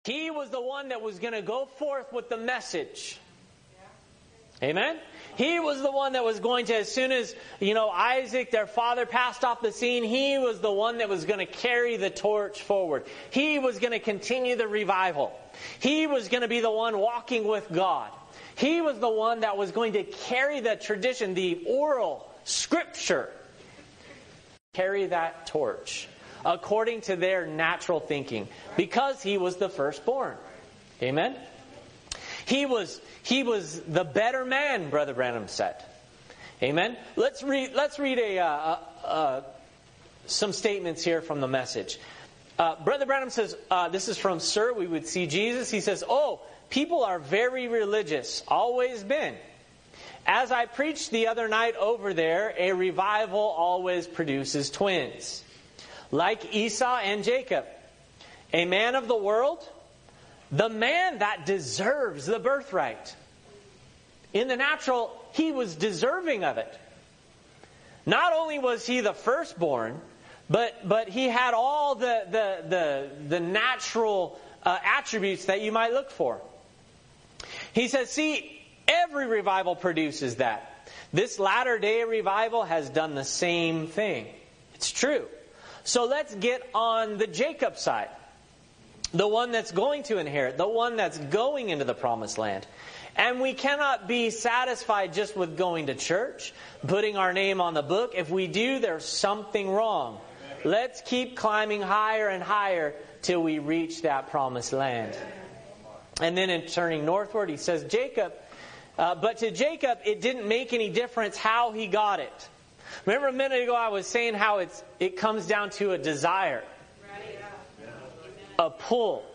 He was the one that was going to go forth with the message. Amen? He was the one that was going to, as soon as, Isaac, their father, passed off the scene, he was the one that was going to carry the torch forward. He was going to continue the revival. He was going to be the one walking with God. He was the one that was going to carry the tradition, the oral scripture. Carry that torch according to their natural thinking, because he was the firstborn. Amen? He was the better man, Brother Branham said. Amen? Let's read some statements here from the message. Brother Branham says, this is from Sir, We Would See Jesus. He says, people are very religious, always been. As I preached the other night over there, a revival always produces twins. Like Esau and Jacob. A man of the world, the man that deserves the birthright. In the natural, he was deserving of it. Not only was he the firstborn, but he had all the natural attributes that you might look for. He says, see, every revival produces that. This latter-day revival has done the same thing. It's true. So let's get on the Jacob side. The one that's going to inherit. The one that's going into the promised land. And we cannot be satisfied just with going to church, putting our name on the book. If we do, there's something wrong. Let's keep climbing higher and higher till we reach that promised land. And then in turning northward, he says, Jacob. But to Jacob, it didn't make any difference how he got it. Remember a minute ago I was saying how it comes down to a desire. A pull.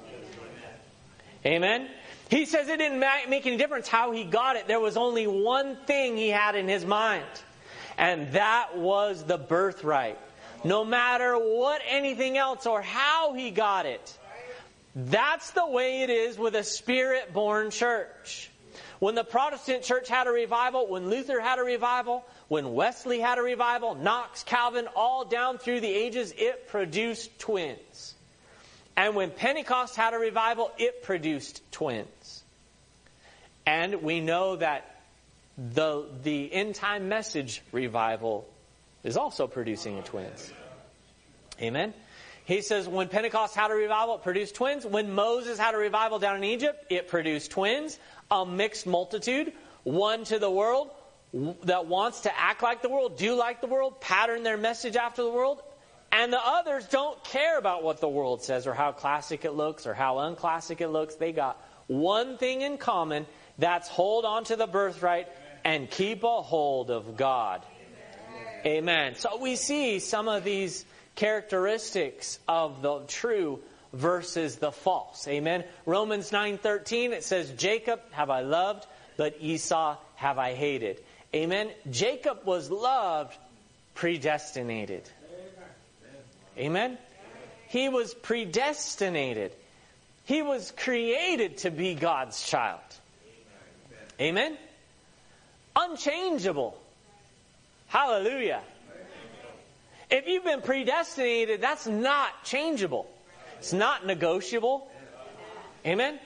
Amen? He says it didn't make any difference how he got it. There was only one thing he had in his mind. And that was the birthright. No matter what anything else or how he got it. That's the way it is with a Spirit-born church. When the Protestant church had a revival, when Luther had a revival, when Wesley had a revival, Knox, Calvin, all down through the ages, it produced twins. And when Pentecost had a revival, it produced twins. And we know that the end time message revival is also producing twins. Amen? He says when Pentecost had a revival, it produced twins. When Moses had a revival down in Egypt, it produced twins. A mixed multitude, one to the world that wants to act like the world, do like the world, pattern their message after the world. And the others don't care about what the world says or how classic it looks or how unclassic it looks. They got one thing in common. That's hold on to the birthright and keep a hold of God. Amen. So we see some of these characteristics of the true versus the false. Amen. Romans 9:13, it says, Jacob have I loved, but Esau have I hated. Amen. Jacob was loved, predestinated. Amen. He was predestinated. He was created to be God's child. Amen. Unchangeable. Hallelujah. If you've been predestinated, that's not changeable. It's not negotiable. Amen.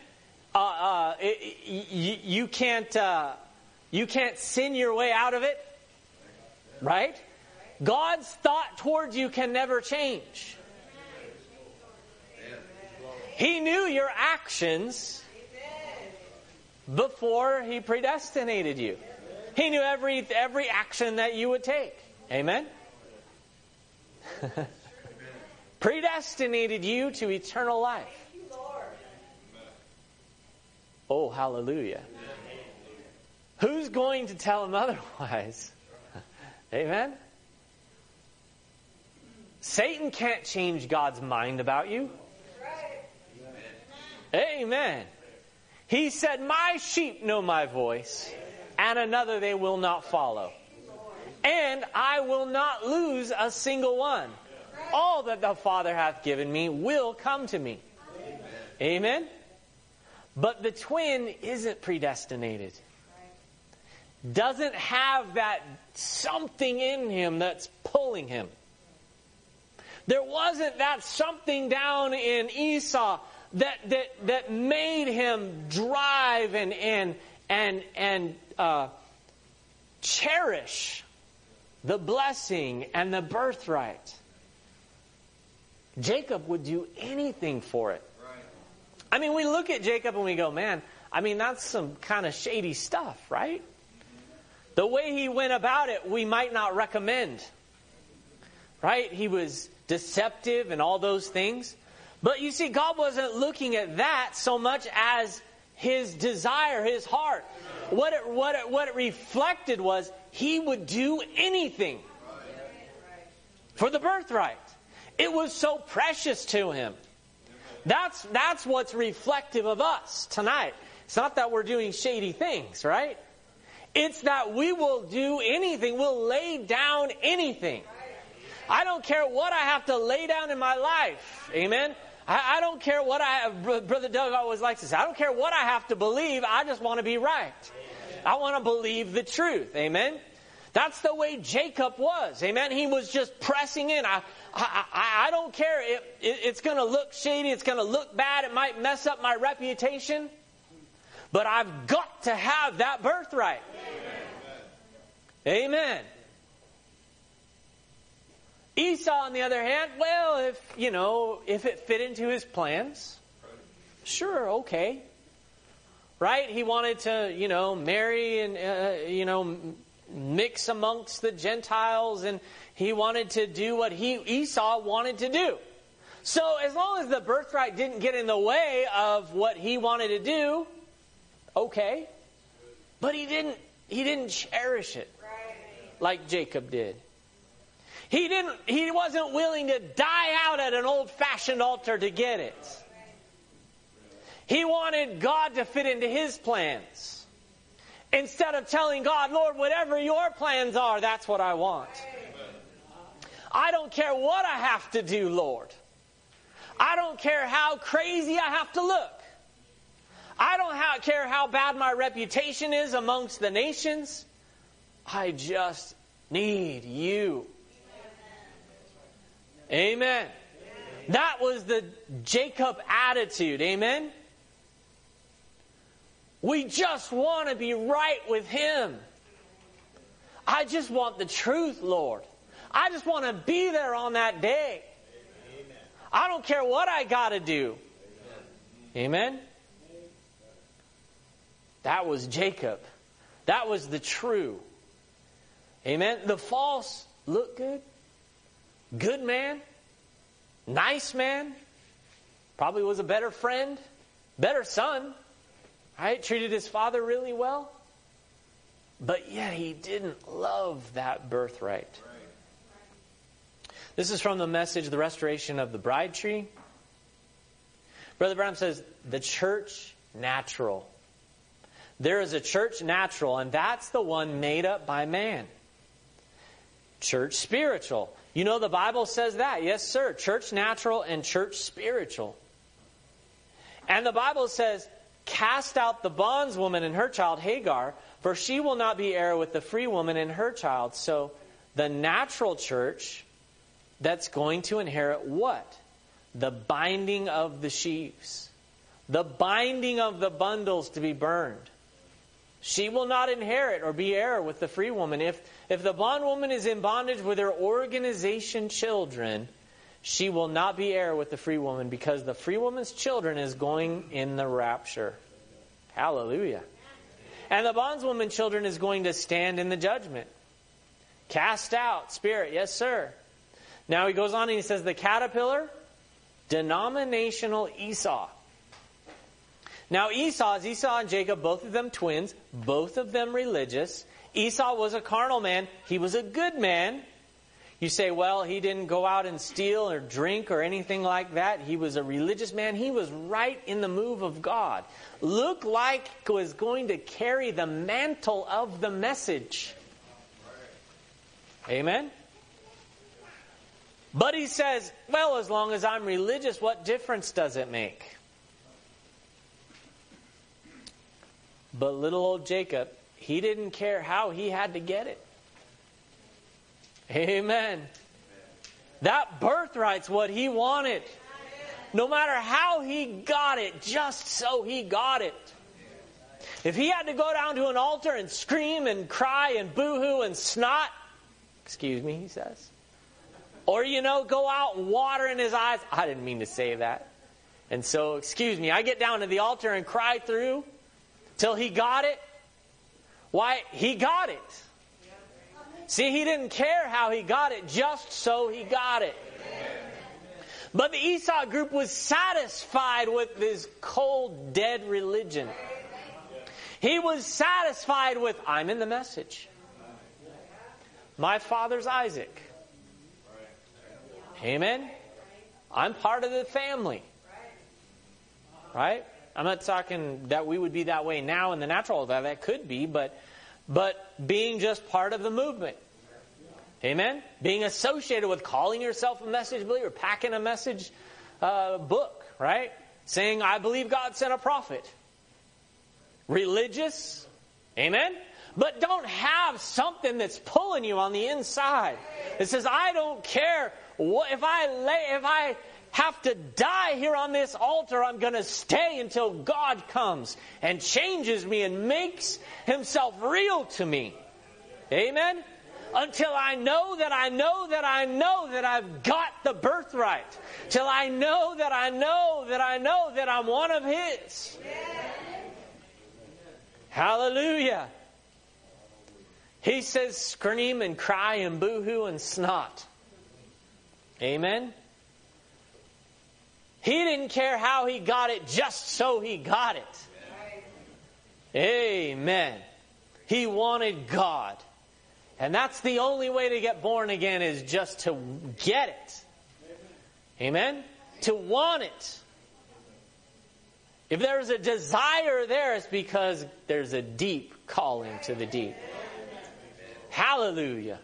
You can't sin your way out of it. Right? God's thought towards you can never change. He knew your actions before He predestinated you. He knew every action that you would take. Amen? Predestinated you to eternal life. Oh, hallelujah. Who's going to tell him otherwise? Amen? Satan can't change God's mind about you. Amen. He said, my sheep know my voice, and another they will not follow. And I will not lose a single one. All that the Father hath given me will come to me. Amen? But the twin isn't predestinated. Doesn't have that something in him that's pulling him. There wasn't that something down in Esau that made him drive and cherish the blessing and the birthright. Jacob would do anything for it. I mean, we look at Jacob and we go, man, I mean, that's some kind of shady stuff, right? The way he went about it, we might not recommend. Right? He was deceptive and all those things. But you see, God wasn't looking at that so much as his desire, his heart. What it reflected was he would do anything for the birthright. It was so precious to him. That's what's reflective of us tonight. It's not that we're doing shady things, right? It's that we will do anything. We'll lay down anything. I don't care what I have to lay down in my life. Amen? I don't care what Brother Doug always likes to say, I don't care what I have to believe. I just want to be right. I want to believe the truth. Amen? That's the way Jacob was. Amen? He was just pressing in. I don't care. It's going to look shady. It's going to look bad. It might mess up my reputation. But I've got to have that birthright. Amen. Amen. Esau, on the other hand, well, if it fit into his plans, sure, okay. Right? He wanted to, marry and, mix amongst the Gentiles, and he wanted to do what Esau wanted to do. So as long as the birthright didn't get in the way of what he wanted to do, okay. But he didn't cherish it like Jacob did. He wasn't willing to die out at an old-fashioned altar to get it. He wanted God to fit into his plans. Instead of telling God, Lord, whatever your plans are, that's what I want. I don't care what I have to do, Lord. I don't care how crazy I have to look. I don't care how bad my reputation is amongst the nations. I just need you. Amen. That was the Jacob attitude. Amen. We just want to be right with him. I just want the truth, Lord. I just want to be there on that day. I don't care what I got to do. Amen. That was Jacob. That was the true. Amen. The false look good. Good man. Nice man. Probably was a better friend. Better son. Right? Treated his father really well. But yet he didn't love that birthright. This is from the message, The Restoration of the Bride Tree. Brother Branham says, the church natural. There is a church natural, and that's the one made up by man. Church spiritual. You know the Bible says that. Yes, sir. Church natural and church spiritual. And the Bible says, cast out the bondswoman and her child Hagar, for she will not be heir with the free woman and her child. So the natural church that's going to inherit what? The binding of the sheaves. The binding of the bundles to be burned. She will not inherit or be heir with the free woman. If the bondwoman is in bondage with her organization children, she will not be heir with the free woman, because the free woman's children is going in the rapture. Hallelujah. And the bondswoman's children is going to stand in the judgment. Cast out, spirit. Yes, sir. Now he goes on and he says, the caterpillar, denominational Esau. Now Esau and Jacob, both of them twins, both of them religious. Esau was a carnal man. He was a good man. You say, well, he didn't go out and steal or drink or anything like that. He was a religious man. He was right in the move of God. Looked like he was going to carry the mantle of the message. Amen? But he says, well, as long as I'm religious, what difference does it make? But little old Jacob, he didn't care how he had to get it. Amen. That birthright's what he wanted. No matter how he got it, just so he got it. If he had to go down to an altar and scream and cry and boo-hoo and snot, excuse me, he says. Or, go out and water in his eyes. I didn't mean to say that. And so, excuse me, I get down to the altar and cry through till he got it. Why? He got it. See, he didn't care how he got it, just so he got it. But the Esau group was satisfied with this cold, dead religion. He was satisfied with, I'm in the message. My father's Isaac. Amen? I'm part of the family. Right? I'm not talking that we would be that way now in the natural. That could be, but being just part of the movement. Amen? Being associated with calling yourself a message believer, packing a message book, right? Saying, I believe God sent a prophet. Religious. Amen? But don't have something that's pulling you on the inside. It says, I don't care if I have to die here on this altar, I'm going to stay until God comes and changes me and makes himself real to me. Amen? Until I know that I know that I know that I've got the birthright. Till I know that I know that I know that I'm one of his. Hallelujah. He says scream and cry and boo-hoo and snot. Amen? He didn't care how he got it, just so he got it. Amen. He wanted God. And that's the only way to get born again, is just to get it. Amen? To want it. If there's a desire there, it's because there's a deep calling to the deep. Hallelujah.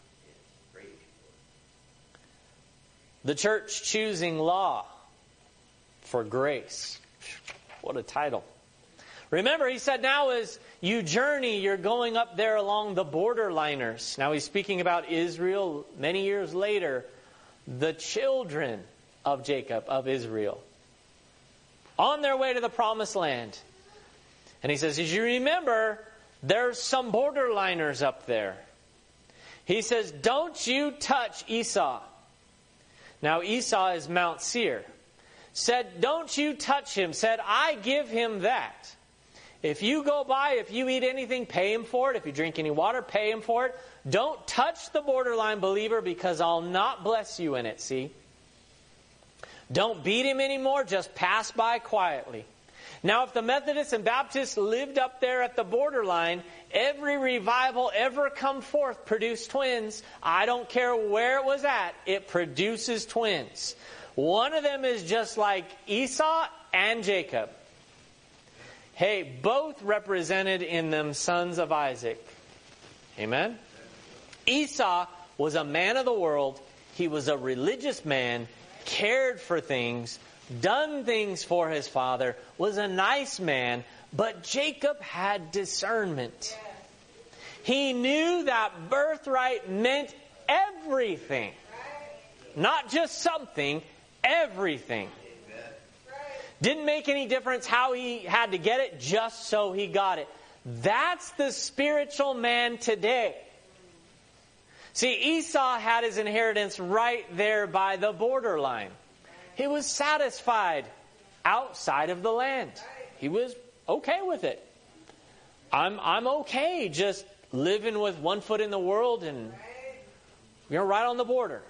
The church choosing law for grace. What a title. Remember, he said now as you journey, you're going up there along the borderliners. Now he's speaking about Israel many years later. The children of Jacob, of Israel. On their way to the promised land. And he says, as you remember, there's some borderliners up there. He says, don't you touch Esau. Now Esau is Mount Seir. Said, don't you touch him. Said, I give him that. If you go by, if you eat anything, pay him for it. If you drink any water, pay him for it. Don't touch the borderline believer, because I'll not bless you in it, see? Don't beat him anymore. Just pass by quietly. Now, if the Methodists and Baptists lived up there at the borderline, every revival ever come forth produced twins. I don't care where it was at. It produces twins. One of them is just like Esau and Jacob. Hey, both represented in them sons of Isaac. Amen? Esau was a man of the world. He was a religious man, cared for things, done things for his father, was a nice man, but Jacob had discernment. He knew that birthright meant everything. Not just something, everything. Didn't make any difference how he had to get it, just so he got it. That's the spiritual man today. See, Esau had his inheritance right there by the borderline. He was satisfied outside of the land. He was okay with it. I'm okay just living with one foot in the world and right on the border.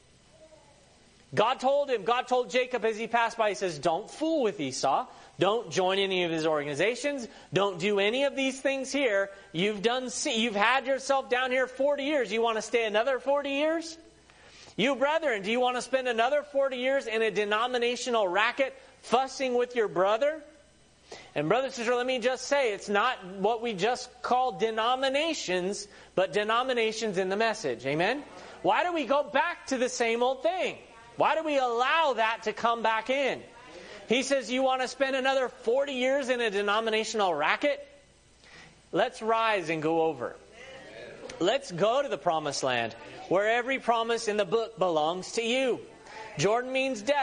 God told Jacob as he passed by, he says, don't fool with Esau. Don't join any of his organizations. Don't do any of these things here. You've had yourself down here 40 years. You want to stay another 40 years? You brethren, do you want to spend another 40 years in a denominational racket fussing with your brother? And brother, sister, let me just say, it's not what we just call denominations, but denominations in the message. Amen? Why do we go back to the same old thing? Why do we allow that to come back in? He says, you want to spend another 40 years in a denominational racket? Let's rise and go over. Let's go to the promised land, where every promise in the book belongs to you. Jordan means death.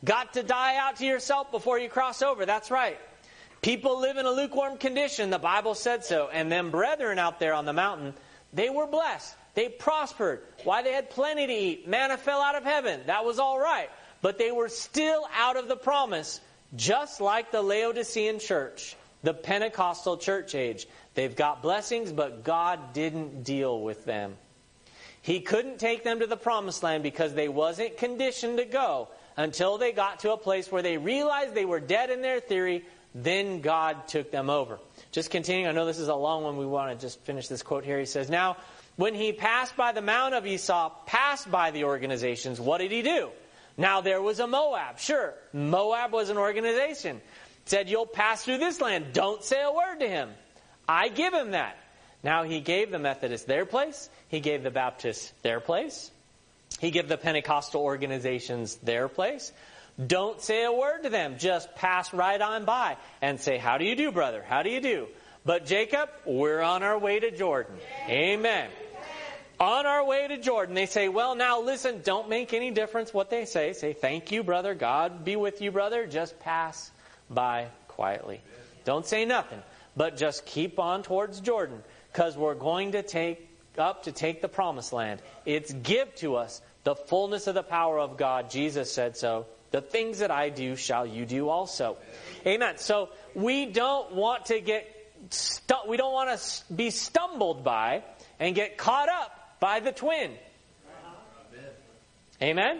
Got to die out to yourself before you cross over. That's right. People live in a lukewarm condition. The Bible said so. And them brethren out there on the mountain, they were blessed. They prospered. Why? They had plenty to eat. Manna fell out of heaven. That was all right. But they were still out of the promise, just like the Laodicean church, the Pentecostal church age. They've got blessings, but God didn't deal with them. He couldn't take them to the promised land because they wasn't conditioned to go until they got to a place where they realized they were dead in their theory. Then God took them over. Just continuing, I know this is a long one. We want to just finish this quote here. He says, now, when he passed by the Mount of Esau, passed by the organizations, what did he do? Now, there was a Moab. Sure, Moab was an organization. Said, you'll pass through this land. Don't say a word to him. I give him that. Now, he gave the Methodists their place. He gave the Baptists their place. He gave the Pentecostal organizations their place. Don't say a word to them. Just pass right on by and say, how do you do, brother? How do you do? But Jacob, we're on our way to Jordan. Amen. On our way to Jordan. They say, well, now listen, don't make any difference what they say. Say, thank you, brother. God be with you, brother. Just pass by quietly. Don't say nothing, but just keep on towards Jordan, because we're going to take the promised land. It's give to us the fullness of the power of God. Jesus said so. The things that I do shall you do also. Amen. So we don't want to be stumbled by and get caught up by the twin. Amen.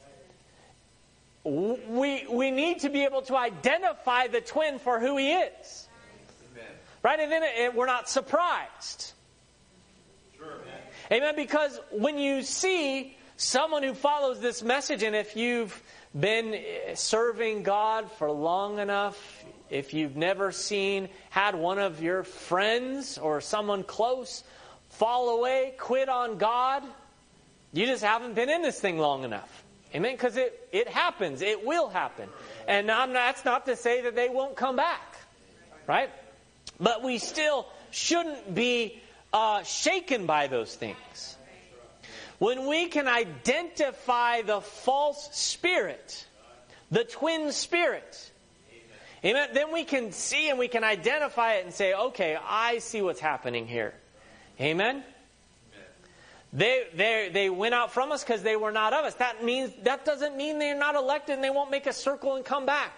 We need to be able to identify the twin for who he is. Right? And then we're not surprised. Amen. Because when you see someone who follows this message, and if you've been serving God for long enough, if you've never had one of your friends or someone close fall away, quit on God, you just haven't been in this thing long enough. Amen? Because it happens. It will happen. And that's not to say that they won't come back. Right? But we still shouldn't be shaken by those things. When we can identify the false spirit, the twin spirit, amen, then we can see and we can identify it and say, okay, I see what's happening here. Amen? They went out from us because they were not of us. That doesn't mean they're not elected and they won't make a circle and come back.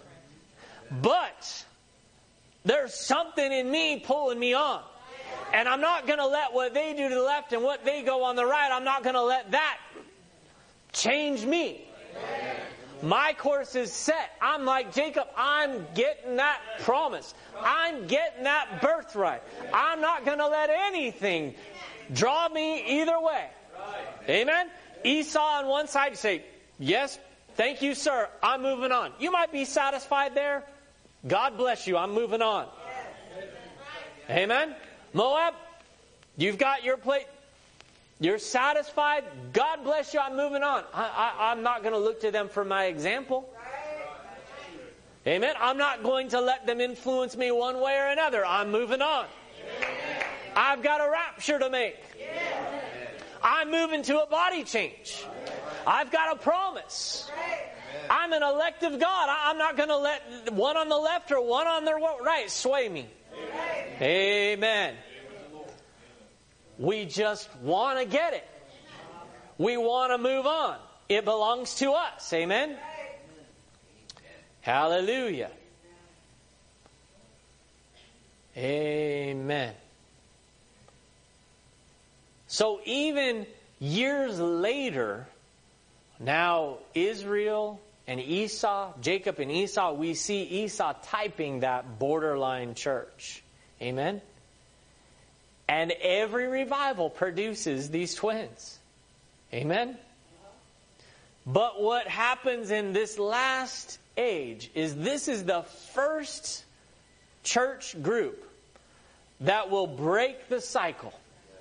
But there's something in me pulling me on. And I'm not going to let what they do to the left and what they go on the right, I'm not going to let that change me. My course is set. I'm like Jacob. I'm getting that promise. I'm getting that birthright. I'm not going to let anything draw me either way. Amen? Esau on one side, you say, yes, thank you, sir. I'm moving on. You might be satisfied there. God bless you. I'm moving on. Amen? Moab, you've got your plate. You're satisfied. God bless you. I'm moving on. I'm not going to look to them for my example. Amen. I'm not going to let them influence me one way or another. I'm moving on. I've got a rapture to make. I'm moving to a body change. I've got a promise. I'm an elect of God. I'm not going to let one on the left or one on the right sway me. Amen. We just want to get it. We want to move on. It belongs to us. Amen? Hallelujah. Amen. So even years later, now Israel and Esau, Jacob and Esau, we see Esau typing that borderline church. Amen? And every revival produces these twins. Amen? But what happens in this last age is this is the first church group that will break the cycle.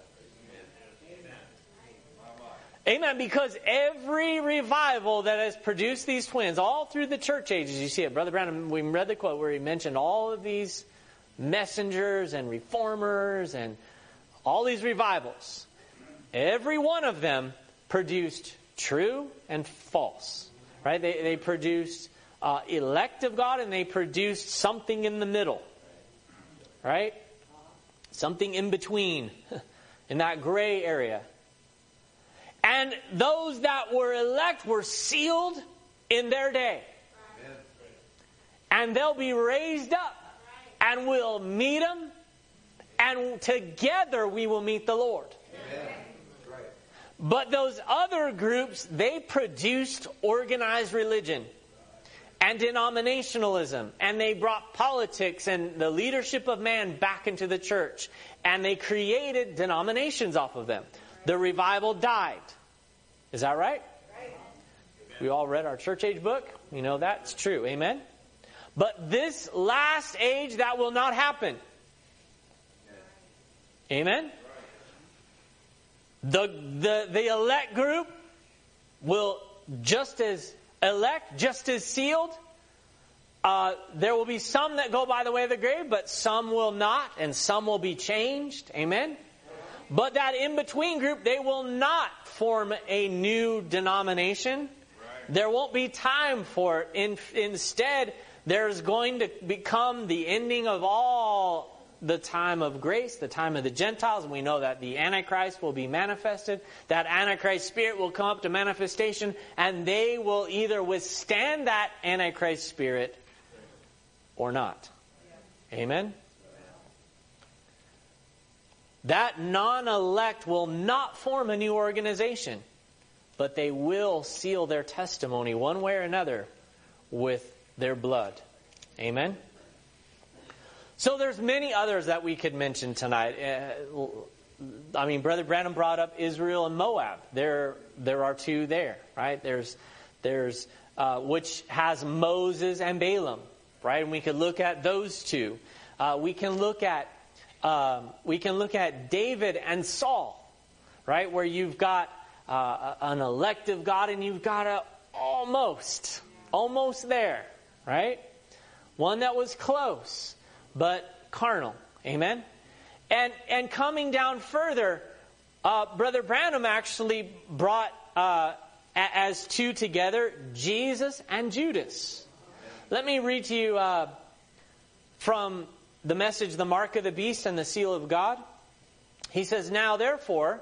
Amen. Because every revival that has produced these twins, all through the church ages, you see it. Brother Branham, we read the quote where he mentioned all of these messengers and reformers and all these revivals. Every one of them produced true and false. Right? They produced elect of God, and they produced something in the middle. Right? Something in between, in that gray area. And those that were elect were sealed in their day. And they'll be raised up, and we'll meet them, and together we will meet the Lord. Amen. But those other groups, they produced organized religion and denominationalism, and they brought politics and the leadership of man back into the church, and they created denominations off of them. The revival died. Is that right? We all read our church age book. We know that's true. Amen? But this last age, that will not happen. Amen? The elect group will just as elect, just as sealed. There will be some that go by the way of the grave, but some will not, and some will be changed. Amen? But that in-between group, they will not form a new denomination. There won't be time for it. Instead, there's going to become the ending of all the time of grace, the time of the Gentiles. And we know that the Antichrist will be manifested. That Antichrist spirit will come up to manifestation, and they will either withstand that Antichrist spirit or not. Amen? That non-elect will not form a new organization, but they will seal their testimony one way or another with their blood. Amen? So there's many others that we could mention tonight. Brother Branham brought up Israel and Moab. There are two there, right? There's which has Moses and Balaam, right? And we could look at those two. We can look at David and Saul, right? Where you've got an elective God, and you've got a almost there, right? One that was close, but carnal. Amen? And coming down further, Brother Branham actually brought as two together, Jesus and Judas. Let me read to you from the Message, The Mark of the Beast and the Seal of God. He says, "Now therefore,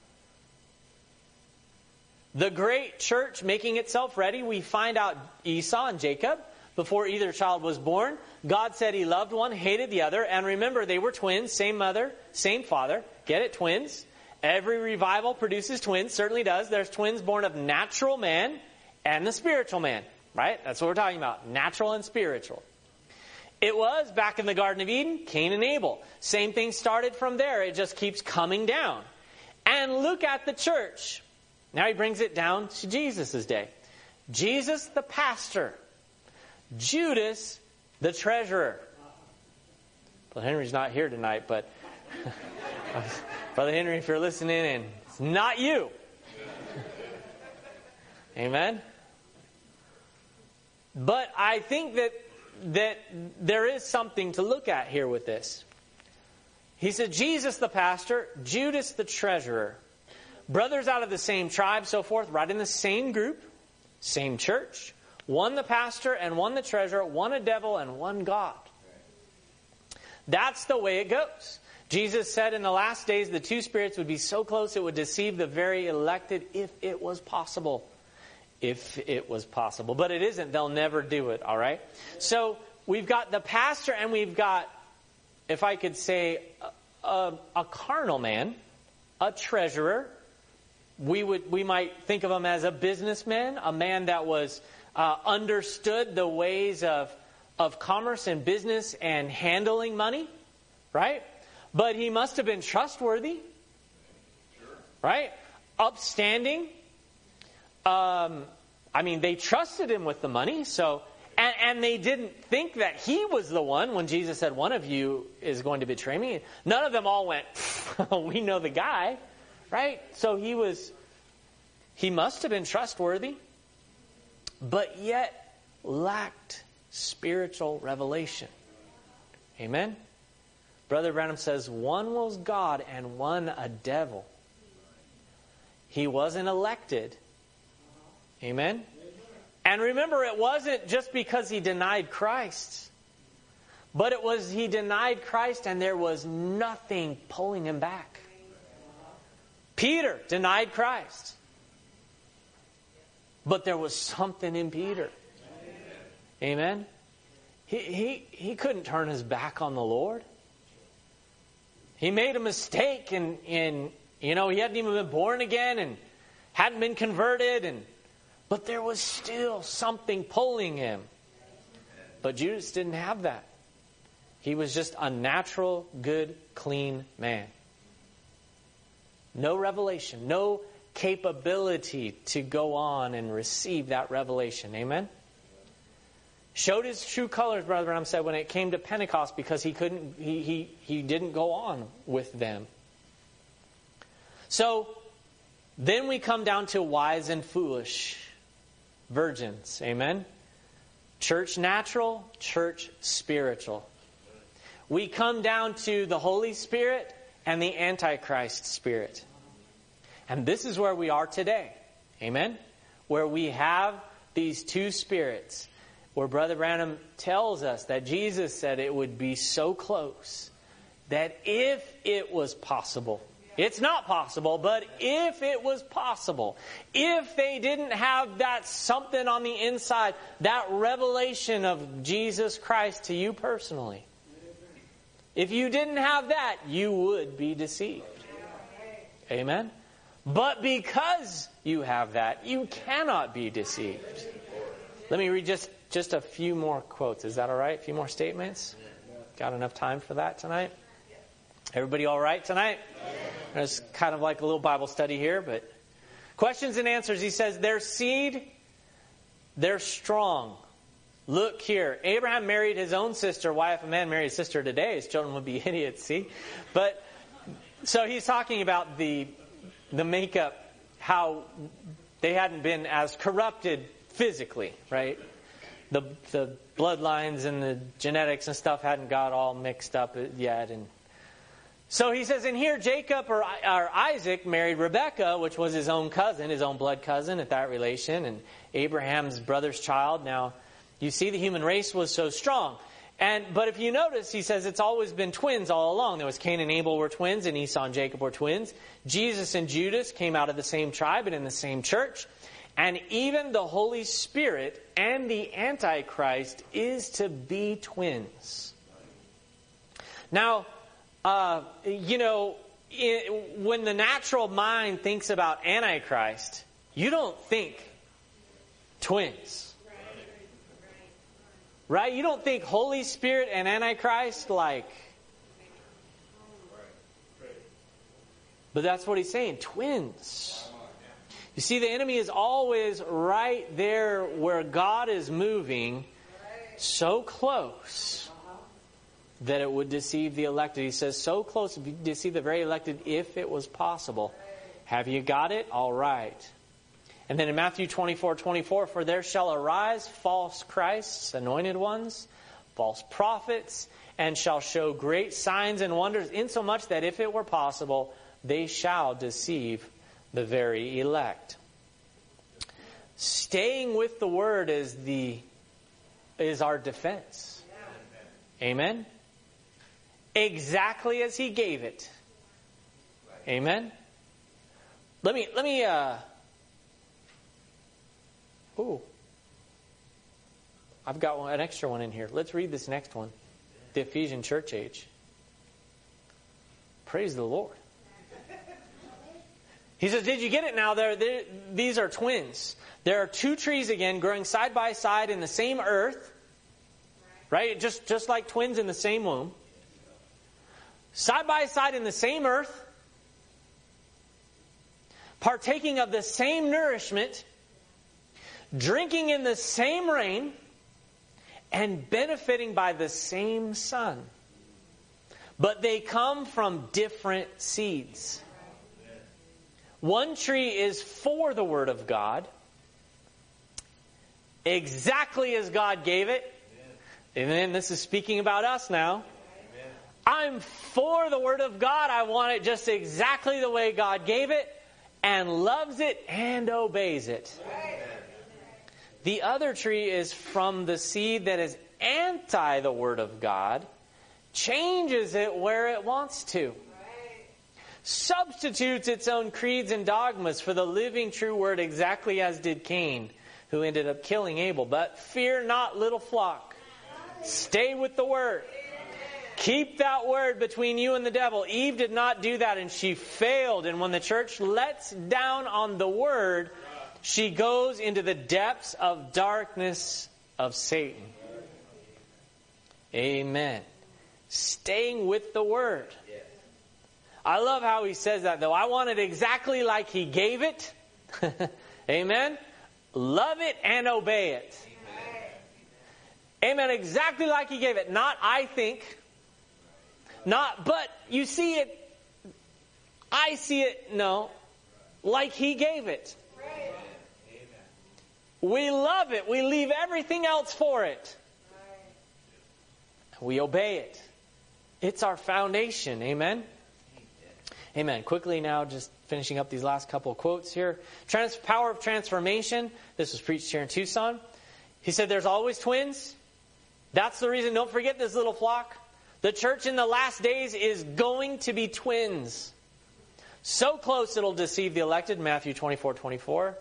the great church making itself ready, we find out Esau and Jacob. Before either child was born, God said He loved one, hated the other. And remember, they were twins, same mother, same father. Get it? Twins. Every revival produces twins, certainly does. There's twins born of natural man and the spiritual man, right? That's what we're talking about, natural and spiritual. It was back in the Garden of Eden, Cain and Abel. Same thing started from there. It just keeps coming down. And look at the church. Now he brings it down to Jesus' day. Jesus the pastor. Judas the treasurer. Brother Henry's not here tonight, but Brother Henry, if you're listening in, it's not you. Amen? But I think that there is something to look at here with this. He said, Jesus the pastor, Judas the treasurer. Brothers out of the same tribe, so forth, right in the same group, same church. One the pastor and one the treasurer, one a devil and one God. That's the way it goes. Jesus said in the last days the two spirits would be so close it would deceive the very elected if it was possible. If it was possible. But it isn't. They'll never do it, all right? So we've got the pastor and we've got, if I could say, a carnal man, a treasurer. We might think of him as a businessman, a man that was understood the ways of commerce and business and handling money, right? But he must have been trustworthy, right? Upstanding. They trusted him with the money, so and they didn't think that he was the one when Jesus said, "One of you is going to betray me." None of them all went, "We know the guy," right? So he must have been trustworthy, but yet lacked spiritual revelation. Amen? Brother Branham says, one was God and one a devil. He wasn't elected. Amen? And remember, it wasn't just because he denied Christ, but it was he denied Christ and there was nothing pulling him back. Peter denied Christ, but there was something in Peter. Amen? He couldn't turn his back on the Lord. He made a mistake and he hadn't even been born again and hadn't been converted, but there was still something pulling him. But Judas didn't have that. He was just a natural, good, clean man. No revelation, no capability to go on and receive that revelation. Amen? Showed his true colors, Brother Branham said, when it came to Pentecost, because he didn't go on with them. So then we come down to wise and foolish virgins. Amen? Church natural, church spiritual. We come down to the Holy Spirit and the Antichrist spirit. And this is where we are today. Amen? Where we have these two spirits. Where Brother Branham tells us that Jesus said it would be so close that if it was possible, it's not possible, but if it was possible, if they didn't have that something on the inside, that revelation of Jesus Christ to you personally, if you didn't have that, you would be deceived. Amen? But because you have that, you cannot be deceived. Let me read just a few more quotes. Is that all right? A few more statements? Got enough time for that tonight? Everybody all right tonight? It's kind of like a little Bible study here, but questions and answers. He says, their seed, they're strong. Look here. Abraham married his own sister. Why, if a man married his sister today, his children would be idiots, see? But, so he's talking about the makeup, how they hadn't been as corrupted physically, right? The bloodlines and the genetics and stuff hadn't got all mixed up yet. And so he says, and here Jacob or Isaac married Rebekah, which was his own cousin, his own blood cousin at that relation, and Abraham's brother's child. Now, you see the human race was so strong. But if you notice, he says it's always been twins all along. There was Cain and Abel were twins, and Esau and Jacob were twins. Jesus and Judas came out of the same tribe and in the same church. And even the Holy Spirit and the Antichrist is to be twins. Now, when the natural mind thinks about Antichrist, you don't think twins. Right? You don't think Holy Spirit and Antichrist like... But that's what he's saying. Twins. You see, the enemy is always right there where God is moving, so close that it would deceive the elected. He says, so close to deceive the very elected if it was possible. Have you got it? All right. And then in Matthew 24:24, for there shall arise false Christs, anointed ones, false prophets, and shall show great signs and wonders, insomuch that if it were possible, they shall deceive the very elect. Staying with the Word is our defense. Amen? Exactly as He gave it. Amen? Let me I've got an extra one in here. Let's read this next one. The Ephesian church age. Praise the Lord. He says, did you get it now? These are twins. There are two trees again growing side by side in the same earth. Right? Just like twins in the same womb. Side by side in the same earth. Partaking of the same nourishment. Drinking in the same rain, and benefiting by the same sun. But they come from different seeds. One tree is for the Word of God, exactly as God gave it. And then this is speaking about us now. I'm for the Word of God. I want it just exactly the way God gave it, and loves it and obeys it. The other tree is from the seed that is anti the Word of God, changes it where it wants to. Substitutes its own creeds and dogmas for the living true Word, exactly as did Cain, who ended up killing Abel. But fear not, little flock. Stay with the Word. Keep that Word between you and the devil. Eve did not do that, and she failed. And when the church lets down on the Word, she goes into the depths of darkness of Satan. Amen. Staying with the Word. I love how he says that, though. I want it exactly like he gave it. Amen. Love it and obey it. Amen. Exactly like he gave it. Not I think. Not, but you see it. I see it. No. Like he gave it. We love it. We leave everything else for it. We obey it. It's our foundation. Amen. Amen. Quickly now, just finishing up these last couple of quotes here. Power of transformation. This was preached here in Tucson. He said there's always twins. That's the reason. Don't forget this, little flock. The church in the last days is going to be twins. So close it'll deceive the elected. Matthew 24:24.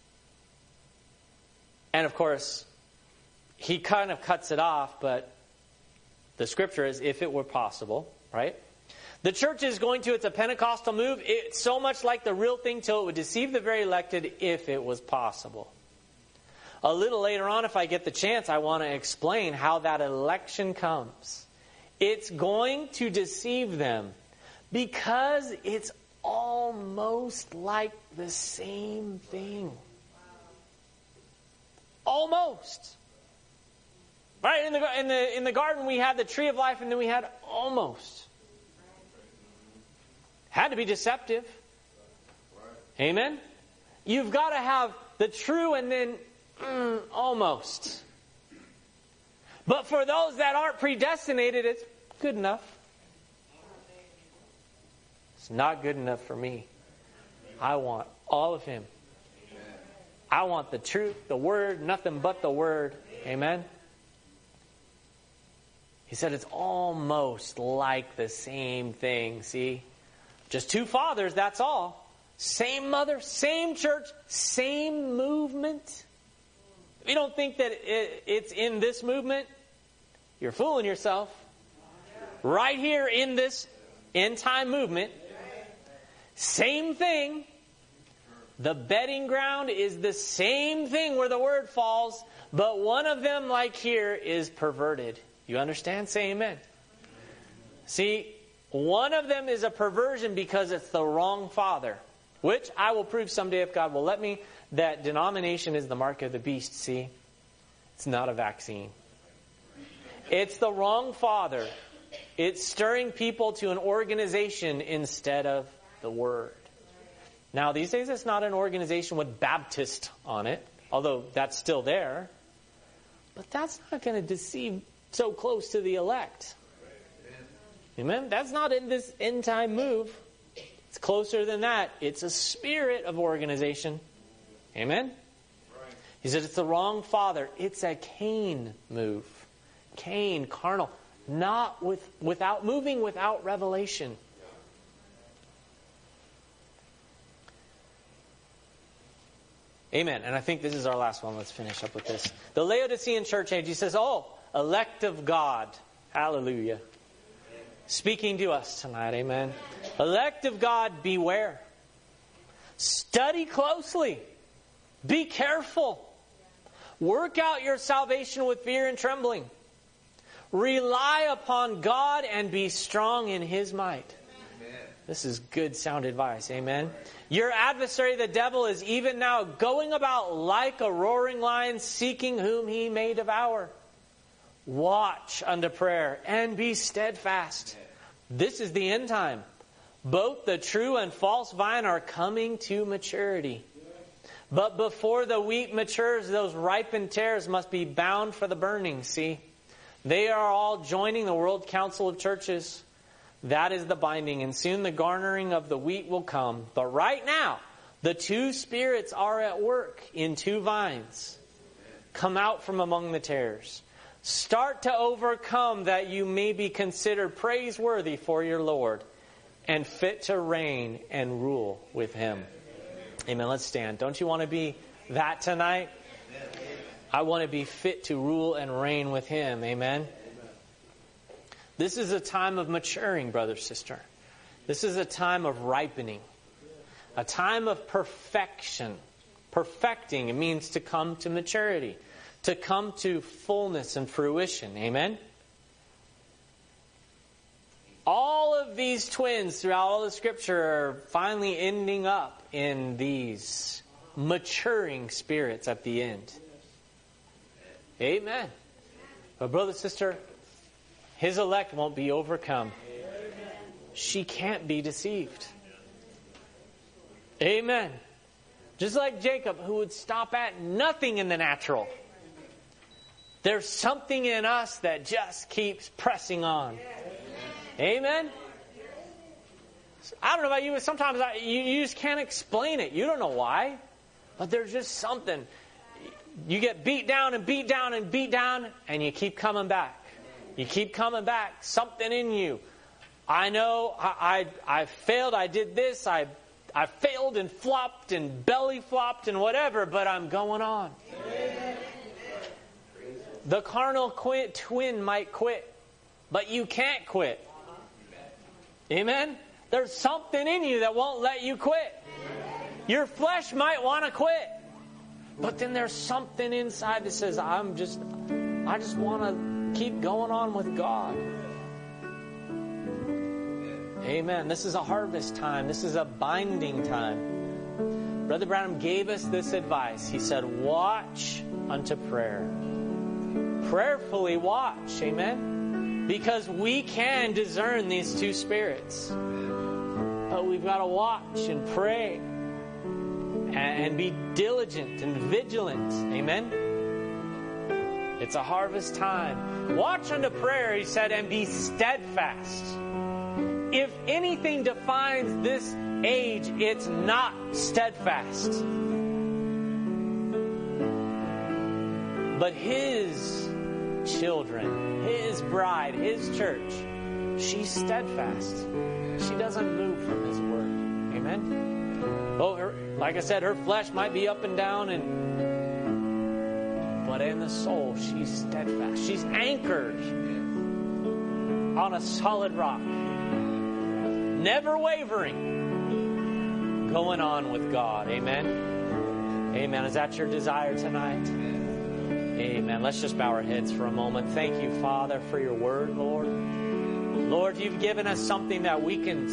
And of course, he kind of cuts it off, but the scripture is, if it were possible, right? The church is going to, it's a Pentecostal move. It's so much like the real thing till it would deceive the very elected if it was possible. A little later on, if I get the chance, I want to explain how that election comes. It's going to deceive them because it's almost like the same thing. Almost. Right? In the garden we had the tree of life, and then we had almost. Had to be deceptive. Amen? You've got to have the true and then almost. But for those that aren't predestinated, it's good enough. It's not good enough for me. I want all of Him. I want the truth, the Word, nothing but the Word. Amen? He said it's almost like the same thing. See? Just two fathers, that's all. Same mother, same church, same movement. If you don't think that it's in this movement, you're fooling yourself. Right here in this end time movement, same thing. The bedding ground is the same thing where the word falls, but one of them, like here, is perverted. You understand? Say amen. See, one of them is a perversion because it's the wrong father, which I will prove someday if God will let me, that denomination is the mark of the beast, see? It's not a vaccine. It's the wrong father. It's stirring people to an organization instead of the Word. Now, these days it's not an organization with Baptist on it, although that's still there. But that's not going to deceive so close to the elect. Amen? That's not in this end time move. It's closer than that. It's a spirit of organization. Amen? He said it's the wrong father. It's a Cain move. Cain, carnal. Not without moving without revelation. Amen. And I think this is our last one. Let's finish up with this. The Laodicean church age, he says, elect of God. Hallelujah. Speaking to us tonight. Amen. Elect of God, beware. Study closely. Be careful. Work out your salvation with fear and trembling. Rely upon God and be strong in His might. Amen. This is good sound advice. Amen. Your adversary, the devil, is even now going about like a roaring lion, seeking whom he may devour. Watch unto prayer and be steadfast. This is the end time. Both the true and false vine are coming to maturity. But before the wheat matures, those ripened tares must be bound for the burning. See? They are all joining the World Council of Churches. That is the binding. And soon the garnering of the wheat will come. But right now, the two spirits are at work in two vines. Come out from among the tares. Start to overcome, that you may be considered praiseworthy for your Lord and fit to reign and rule with Him. Amen. Let's stand. Don't you want to be that tonight? I want to be fit to rule and reign with Him. Amen. This is a time of maturing, brother, sister. This is a time of ripening. A time of perfection. Perfecting, it means to come to maturity. To come to fullness and fruition. Amen? All of these twins throughout all the Scripture are finally ending up in these maturing spirits at the end. Amen. But brother, sister, His elect won't be overcome. She can't be deceived. Amen. Just like Jacob, who would stop at nothing in the natural. There's something in us that just keeps pressing on. Amen? I don't know about you, but sometimes you just can't explain it. You don't know why. But there's just something. You get beat down and beat down and beat down, and you keep coming back. You keep coming back. Something in you. I know I failed. I did this. I failed and flopped and belly flopped and whatever, but I'm going on. Amen. The carnal twin might quit, but you can't quit. Amen? There's something in you that won't let you quit. Your flesh might want to quit, but then there's something inside that says, I just want to keep going on with God. Amen. This is a harvest time. This is a binding time. Brother Branham gave us this advice. He said, watch unto prayer. Prayerfully watch. Amen. Because we can discern these two spirits. But we've got to watch and pray. And be diligent and vigilant. Amen. It's a harvest time. Watch unto prayer, he said, and be steadfast. If anything defines this age, it's not steadfast. But His children, His bride, His church, she's steadfast. She doesn't move from His word. Amen? Oh, like I said, her flesh might be up and down, but in the soul, she's steadfast. She's anchored on a solid rock. Never wavering. Going on with God. Amen? Amen. Is that your desire tonight? Amen. Let's just bow our heads for a moment. Thank you, Father, for your word, Lord. Lord, you've given us something that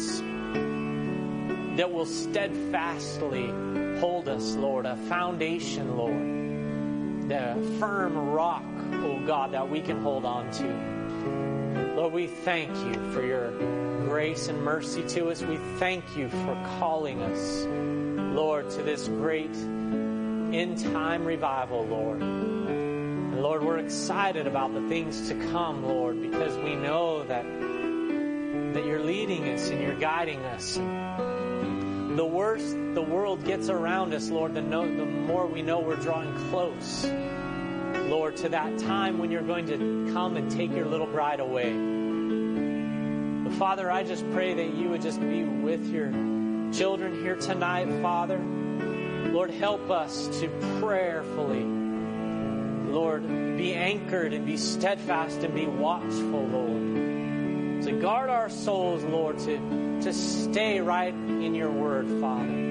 that will steadfastly hold us, Lord. A foundation, Lord. The firm rock, oh God, that we can hold on to. Lord, we thank you for your grace and mercy to us. We thank you for calling us, Lord, to this great end-time revival, Lord. And Lord, we're excited about the things to come, Lord, because we know that you're leading us and you're guiding us. And the worse the world gets around us, Lord, the more we know we're drawing close, Lord, to that time when you're going to come and take your little bride away. But Father, I just pray that you would just be with your children here tonight, Father. Lord, help us to prayerfully, Lord, be anchored and be steadfast and be watchful, Lord. To guard our souls, Lord, to stay right in your word, Father.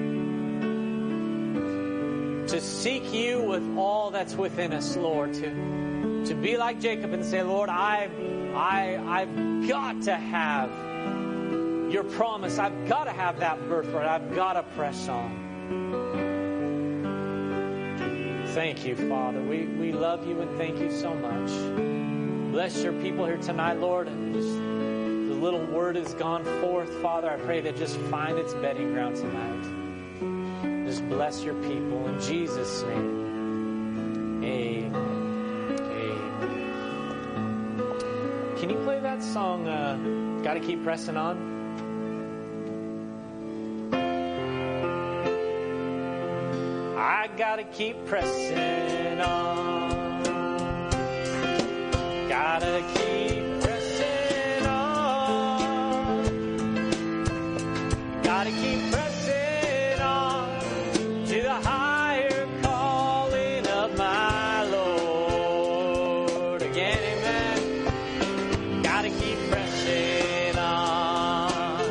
To seek you with all that's within us, Lord. To be like Jacob and say, Lord, I've got to have your promise. I've got to have that birthright. I've got to press on. Thank you, Father. We love you and thank you so much. Bless your people here tonight, Lord. Just the little word has gone forth, Father. I pray that just find its bedding ground tonight. Just bless your people in Jesus' name. Amen. Amen. Can you play that song, Gotta Keep Pressing On? I gotta keep pressing on. Gotta keep pressing on. Gotta keep pressing on to the higher calling of my Lord. Again, amen. Gotta keep pressing on.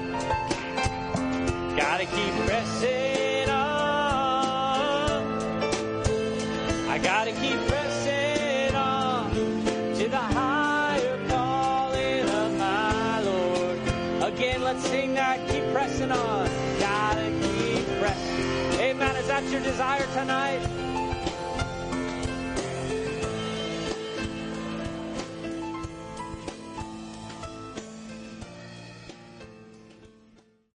Gotta keep pressing on. I gotta keep pressing on to the higher calling of my Lord. Again, let's sing that. Keep pressing on. Gotta keep pressing. Amen. Is that your desire tonight?